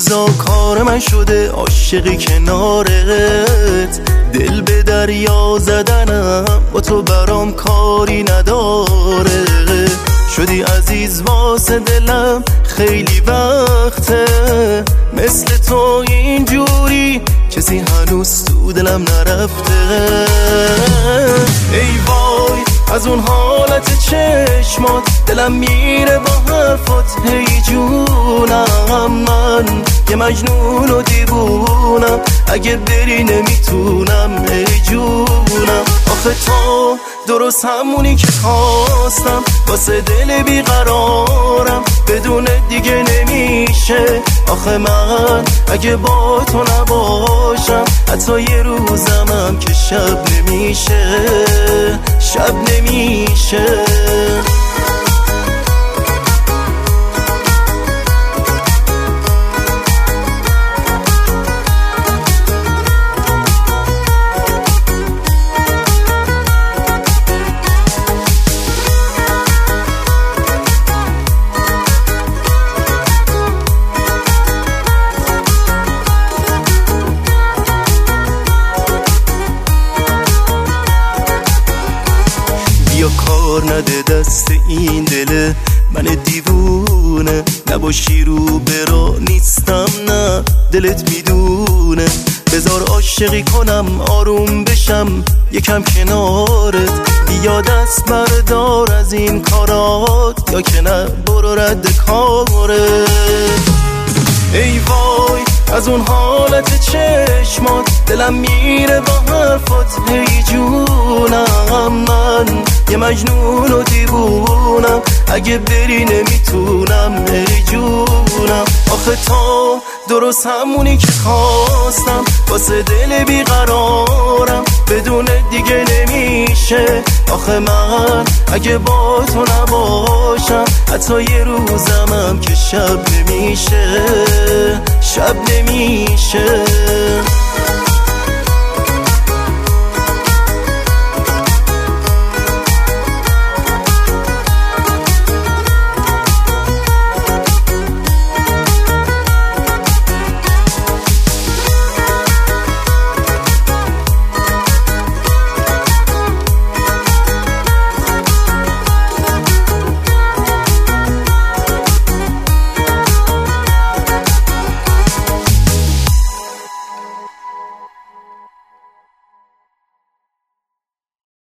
روزا کار من شده عاشقی کنارت، دل به دریا زدنم با تو برام کاری نداره. شدی عزیز واسه دلم خیلی وقته، مثل تو اینجوری کسی هنوز تو دلم نرفته. ای وای از اون حالت چشمات دلم میره با حرفات، هی جونم من یه مجنون و دیوونم، اگه بری نمیتونم ای جونم. آخه تو درست همونی که خواستم، واسه دل بیقرارم، بدون دیگه نمیشه. آخه من اگه با تو نباشم حتی یه روزمم که شب نمیشه، شب نمیشه. یا کار نده دست این دل من دیوونه، نباشی رو برا نیستم نه دلت میدونه. بذار عاشقی کنم آروم بشم یکم کنارت، بیا دست بردار از این کارات، یا که نه برو رد کارت. ای وای از اون حالت چشمات دلم میره با حرفات، هی جونم من یه مجنون و دیوونم، اگه بری نمیتونم ای جونم. آخه تو درست همونی که خواستم، واسه دل بیقرارم، بدون دیگه نمیشه. آخه من اگه با تو نباشم حتی یه روزمم که شب نمیشه، شب نمیشه.